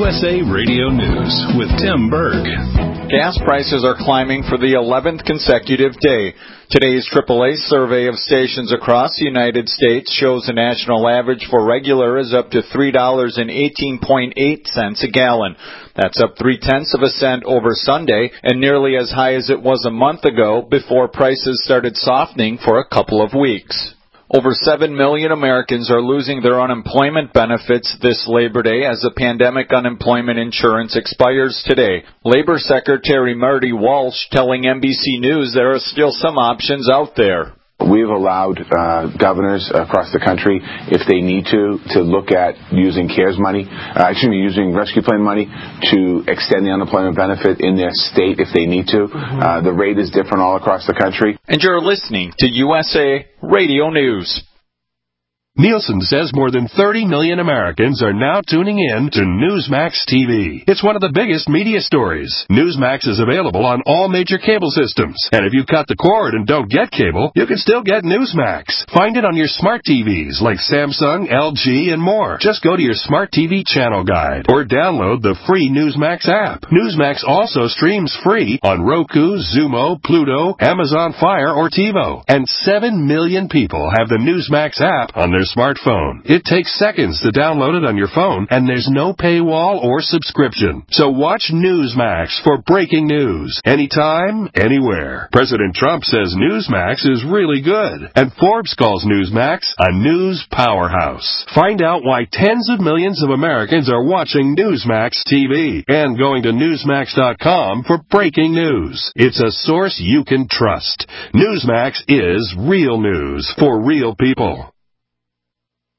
USA Radio News with Tim Berg. Gas prices are climbing for the 11th consecutive day. Today's AAA survey of stations across the United States shows a national average for regular is up to $3.18.8 a gallon. That's up 0.3 cents over Sunday and nearly as high as it was a month ago before prices started softening for a couple of weeks. Over 7 million Americans are losing their unemployment benefits this Labor Day as the pandemic unemployment insurance expires today. Labor Secretary Marty Walsh telling NBC News there are still some options out there. We've allowed governors across the country, if they need to look at using CARES money, using rescue plan money to extend the unemployment benefit in their state if they need to. The rate is different all across the country. And you're listening to USA Radio News. Nielsen says more than 30 million Americans are now tuning in to Newsmax TV. It's one of the biggest media stories. Newsmax is available on all major cable systems. And if you cut the cord and don't get cable, you can still get Newsmax. Find it on your smart TVs like Samsung, LG, and more. Just go to your smart TV channel guide or download the free Newsmax app. Newsmax also streams free on Roku, Xumo, Pluto, Amazon Fire, or TiVo. And 7 million people have the Newsmax app on their smartphone. It takes seconds to download it on your phone, and there's no paywall or subscription. So watch Newsmax for breaking news, anytime, anywhere. President Trump says Newsmax is really good, and Forbes calls Newsmax a news powerhouse. Find out why tens of millions of Americans are watching Newsmax TV and going to Newsmax.com for breaking news. It's a source you can trust. Newsmax is real news for real people.